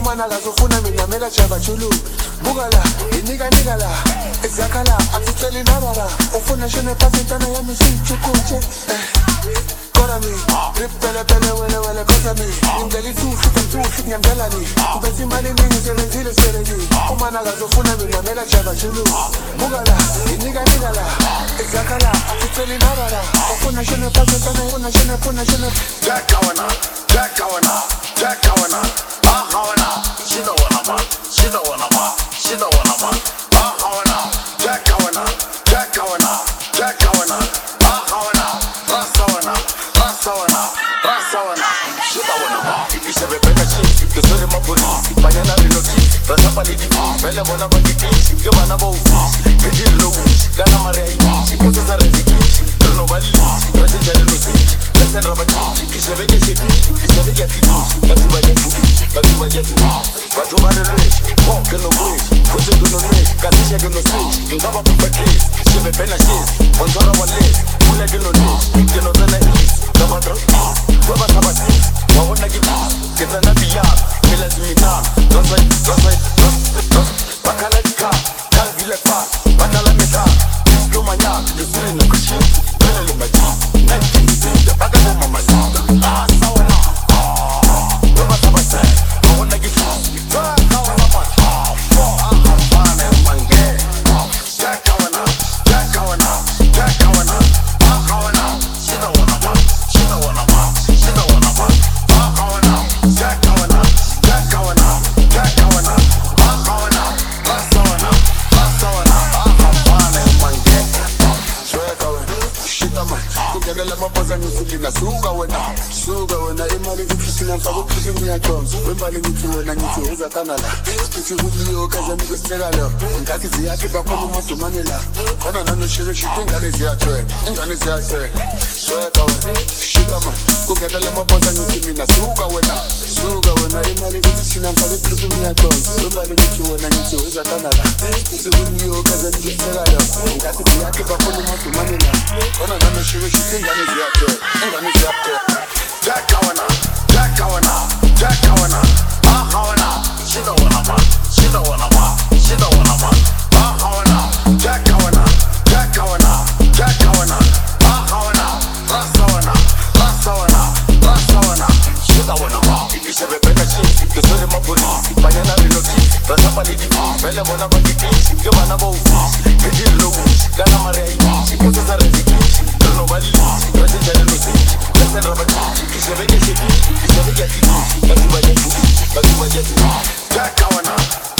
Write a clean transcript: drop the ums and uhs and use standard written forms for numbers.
Umana lazofuna mina mela jaba chulu Buka la, inika la Ezaka la, atiteli nabara Ufuna shene pasentana ya misi chukunche Kora mi, rip pele wele kosa mi Indeli tu nyamdela ni Kubezi mali mingi zile seredi Umana lazofuna mina mela jaba chulu Buka la, inika la Ezaka la, atiteli nabara Ufuna shene pasentana ya shene Jack Kawana Ah Kawana She don't wanna man She don't wanna man Ah Kawana Jack Kawana Ah Kawana Rasawana She don't wanna man Ipisha bebeka shit Kusore mapuri Banyana rinoti Rasapa lidi Vele mona bagiti Yobana bo Kedi logu Gana marei Ipose za reziki Reno bali Rase jale losi Lesen rabati Kishabeke shit Kishabeke fiti Batu bajetu Batu marere Monke no bridge Kuze do no rage Kasisha do no switch Ngaba pupa case Shebe pena shiz Onzora wa lace Kule do no niche Keno zana east Gaba dro Weba sabati Wawona gibi Keta na biyar Mila zimita Rosai Bakala dika Kala vile fa Bakala meta Yo manya Yusuri na kushi Pele lumaji Nike Nzinda Bakala mamazita Ah sawana Weba sabati Wawona gibi Suga wena imali ngifisina mfaka kuphini yakhoza wembali ngithi wena ngithi uzakana la ngithi kuliyo kaza ngikuseka lo ngathi ziyakhe bakhona umadumane la khona nanoshire shit ingane ziyathwela sweka wena shika man kungena mapoza ngithi mina suga wena imali ngifisina mfaka kuphini yakhoza wembali ngithi wena ngithi uzakana la ngithi kuliyo kaza ngikuseka lo ngathi ziyakhe bakhona umadumane la khona nanoshire shit ingane ziyathwela Jack Kawana Ah Kawana She don't wanna man Ah Kawana Jack Kawana Ah Kawana Rasawana She don't wanna man Ipisha bebeka shit Kusore mapuri Banyana rinoti Rasapa lidi Vele mona bagiti Yobana bo Kedi logu Gana marei Ipose za reziki Reno bali Rase jale losi Lesen rabati Kishabeke shit Kishabeke fiti Batu bajetu Jack Kawana